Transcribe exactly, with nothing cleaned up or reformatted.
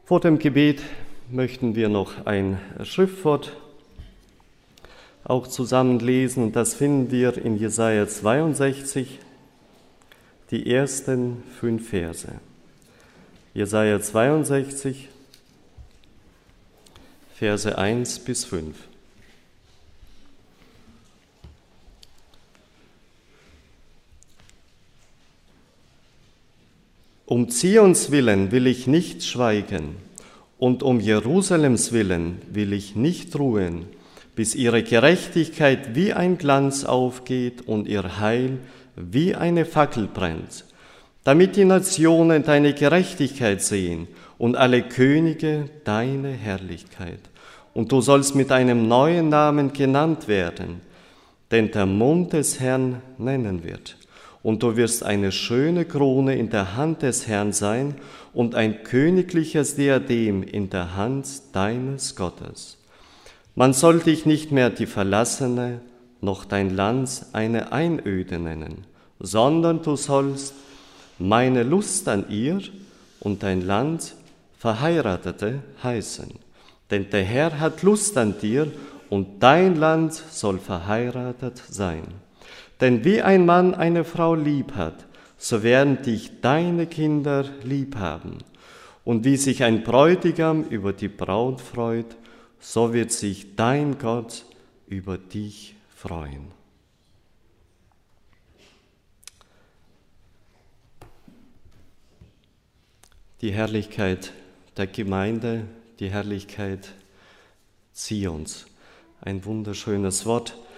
Vor dem Gebet möchten wir noch ein Schriftwort auch zusammen lesen, und das finden wir in Jesaja zweiundsechzig, die ersten fünf Verse. Jesaja zweiundsechzig, Verse eins bis fünf. Um Zions willen will ich nicht schweigen, und um Jerusalems willen will ich nicht ruhen, bis ihre Gerechtigkeit wie ein Glanz aufgeht und ihr Heil wie eine Fackel brennt, damit die Nationen deine Gerechtigkeit sehen und alle Könige deine Herrlichkeit. Und du sollst mit einem neuen Namen genannt werden, den der Mund des Herrn nennen wird. Und du wirst eine schöne Krone in der Hand des Herrn sein und ein königliches Diadem in der Hand deines Gottes. Man soll dich nicht mehr die Verlassene, noch dein Land eine Einöde nennen, sondern du sollst meine Lust an ihr und dein Land Verheiratete heißen. Denn der Herr hat Lust an dir und dein Land soll verheiratet sein. Denn wie ein Mann eine Frau lieb hat, so werden dich deine Kinder lieb haben. Und wie sich ein Bräutigam über die Braut freut, so wird sich dein Gott über dich freuen. Die Herrlichkeit der Gemeinde, die Herrlichkeit Zions. Ein wunderschönes Wort.